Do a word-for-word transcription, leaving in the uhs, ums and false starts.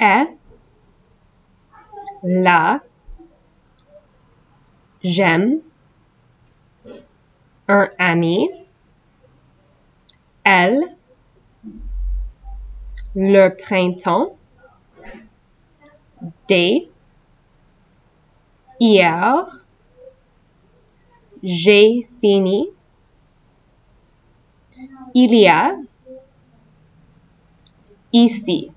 est, la, j'aime, un ami, elle, le printemps, des, hier, j'ai fini, il y a, ici.